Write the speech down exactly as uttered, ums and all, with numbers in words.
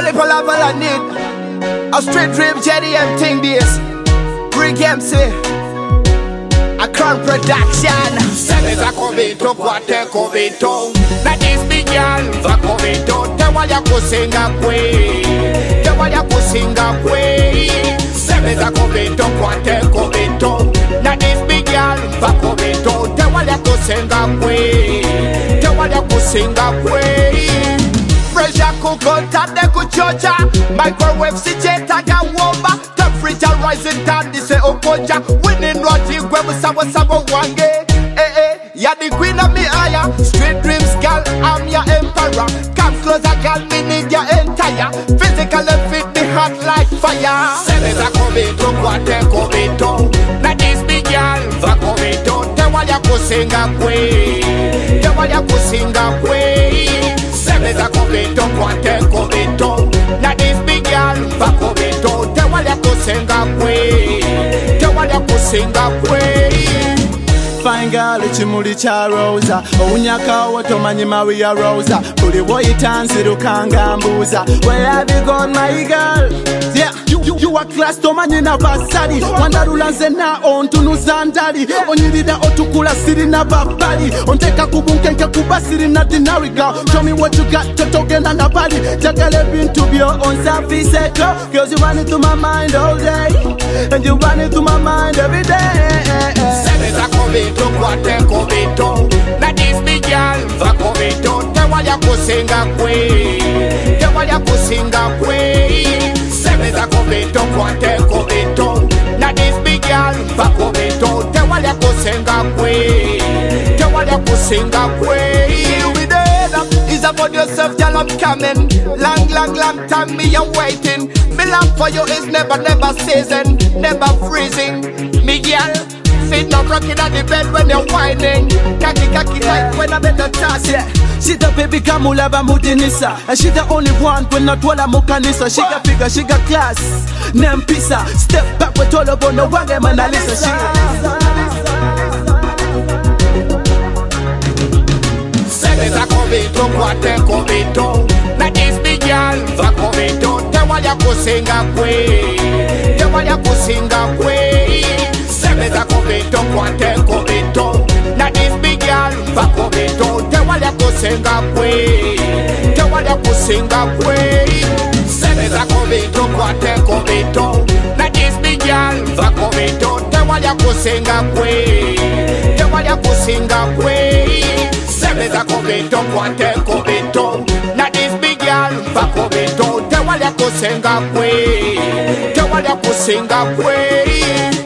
Only for love all I need. A straight dream, Jenny and Ting this. Bring M C. A Crown Production. Seneza kovito kwate kovito. Na this big girl va kovito. Tewaya kusinga kwe. Tewaya kusinga kwe. Seneza kovito kwate kovito. Na this big girl va kovito. Tewaya kusinga kwe. Tewaya kusinga kwe. Pressure cooker, tade kuchocha. Microwave sijeta gawomba. Temperature rising down, this say okoja. Winning roti, gwebu sabo sabo wange. Eh eh, ya the queen of me aya. Street dreams girl, I'm your emperor. Come closer girl, me need your entire. Physically fit me hot like fire. Seneza kovito kwate kovito. Na this big girl va kovito. Tewaya kusinga kwe. Tewaya kusinga kwe. Seneza kovito kwate kovito. Na this big girl va kovito. Tewaya kusinga kwe. Tewaya kusinga kwe. Fine girl, ichimuli cha rosa. Ounyaka watomanyi Maria Rosa. Buli woyitansi lukanga mbuza. Where have you gone my girl? Yeah, you, you, you are class tomanyi na basali. Wandarula nzena ontunu zandali. Onyirida otukula siri na babali. Onteka kubunkenke kubasiri na dinari girl. Show me what you got, totogenda na bali. Jagale bintu bio on surface echo. Girls you run into my mind all day. And you run into my mind every day. Seneza kovito kwate kovito. Na this big girl va kovito. Tewaya kusinga kwe. Tewaya kusinga kwe. Seneza kovito kwate kovito. Na this big girl va kovito. Tewaya kusinga kwe. Tewaya kusinga kwe. We dead. It's about yourself, girl, I'm coming. Long, long, long time me a waiting. Me love for you is never, never season, never freezing. Me girl, sit up rocking on the bed when you're whining. Kaki kaki like when I better toss it. She the baby kamulaba mutinisa. And she the only one when not wala mukanisa. She got figure, she got class. Nempisa. Step back with all about no wange manalisa. She Seneza kovito kwate kovito. Na this big girl va kovito. Tewaya kusinga kwe. Tewaya kusinga kwe. Seneza kovito kwate kovito. Na this big girl va kovito. Tewaya kusinga kwe. Tewaya kusinga kwe. Seneza kovito kwate kovito. Na this big girl va kovito. Tewaya kusinga kwe. Tewaya kusinga kwe. Seneza kovito kwate kovito. Na this big girl va kovito. Tewaya kusinga kwe. Tewaya kusinga kwe.